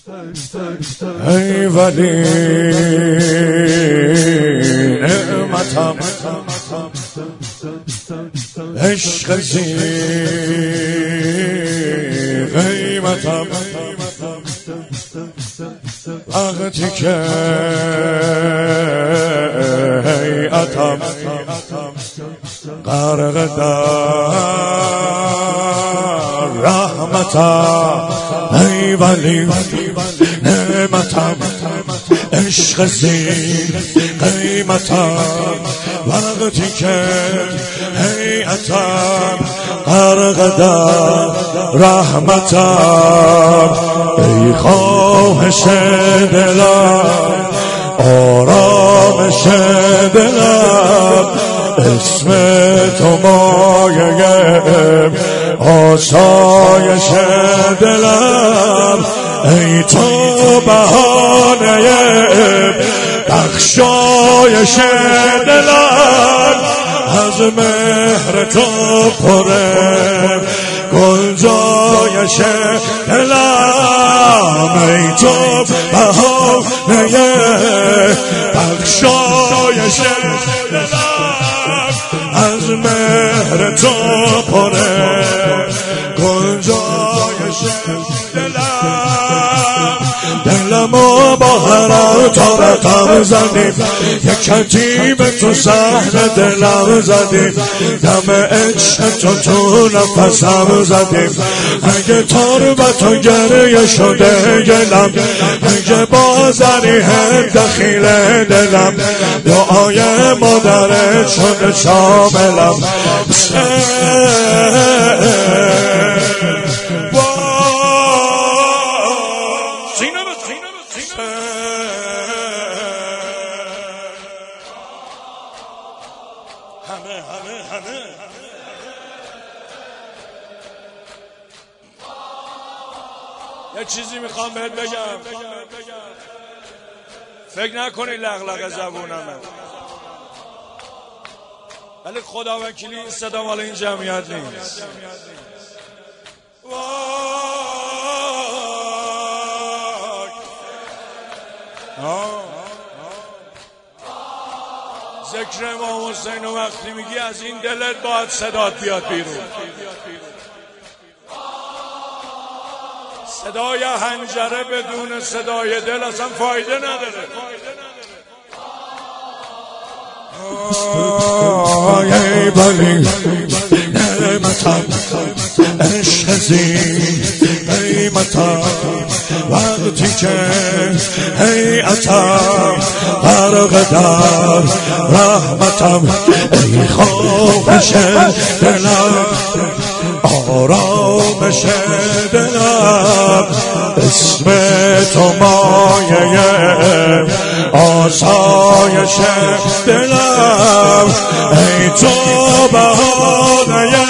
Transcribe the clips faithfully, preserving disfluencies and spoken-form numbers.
ای ولی نعمتم عشق زی قیمتم وقتی که هیئتم غرق در رحمتم ای ولی نعمتم عشق زی قیمتم وقتی که هیئتم غرق در رحمتم ای خواهش دلم آرامش دلم اسم تو مایه آسایش دلم ای تو بهانه بخشایش دلم از مهر تو پره گنجایش دلم ای تو بهانه بخشایش دلم از مهر تو پره گنجایش دلم دلمو با هر طرفم زدیم یک کتیب تو صحن دلم زدیم دم عشق تو تو نفسم زدیم اگه تربت و گریه شده گلم اگه بازری هم دخیل دلم دعای مادرت شده شاملم همه همه همه یه چیزی میخوام بهت بگم فکر نکنی لغلق زبونمه ولی خدا وکیلی این صدا مال این جمعیت نیست ذکر امام حسین و وقتی میگی از این دلت باید صدات بیاد بیرون صدای حنجره بدون صدای دل اصلا فایده نداره ای ولی نعمتم عشق زی قیمتم وقتی که هیئتم غرق در رحمتم ای خواهش دلم آرامش دلم اسم تو مایه آسایش دلم ای تو بهانه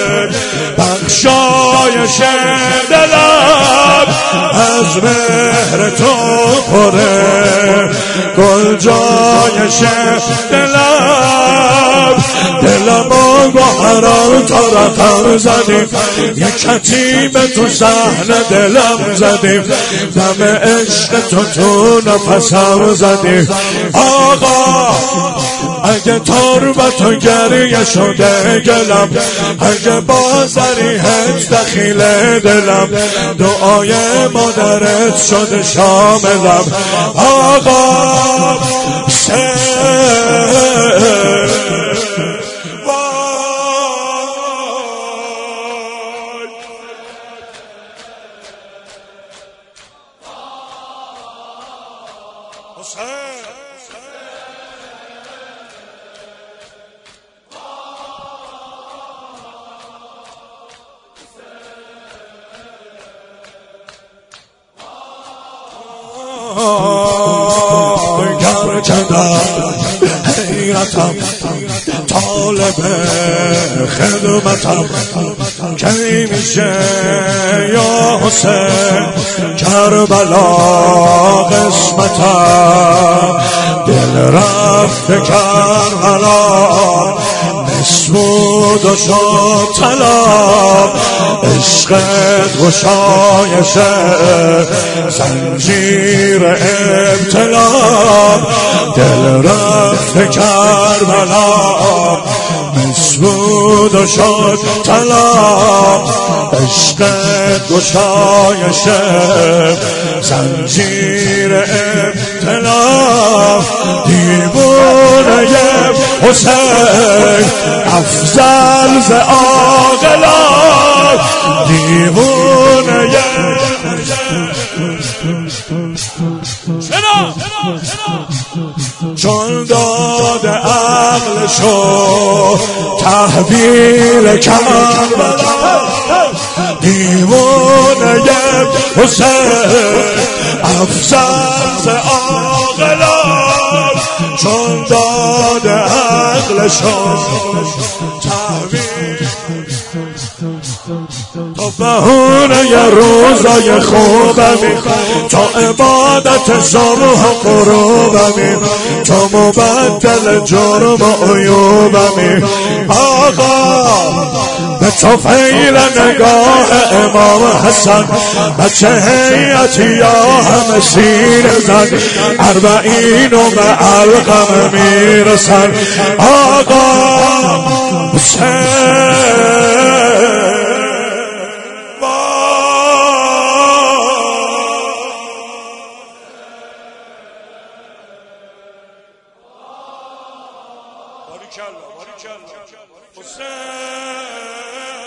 بخشایش دلم از مهر تو پره گنجایش دلم دلمو با هر طرفم زدیم یک کتیب تو صحن دلم زدیم دم عشق تو تو نفسم زدیم آقا اگه تربت و گریه شده گلم اگه بازری هست دخیل دلم دعای مادرت شده شاملم آقا گرچندم حیرتم طالب خدمتم کی میشه یا حسین کربلا قسمتم دل رفت کربلا مسمود و شد طلب عشقت گشایشه زنجیر ابتلا دل رفت کربلا مسمود و شد طلب عشقت گشایشه زنجیر ابتلا دیوانه حسین افضل ز عاقلان دیوانه چون داد عقلشو تحویل کربلا دیوانه حسین افضل ز عاقلان چون داد عقلشو تحویل تو بهونه ی روزای خوبمی تو عبادت صبح و غروبمی تو مبدل جرم و عیوبمی آقا به تو فیل نگاه امام حسن بچه هیئتی یا همه سینه زن اربعین و به علقم میرسن آقا حسین حسین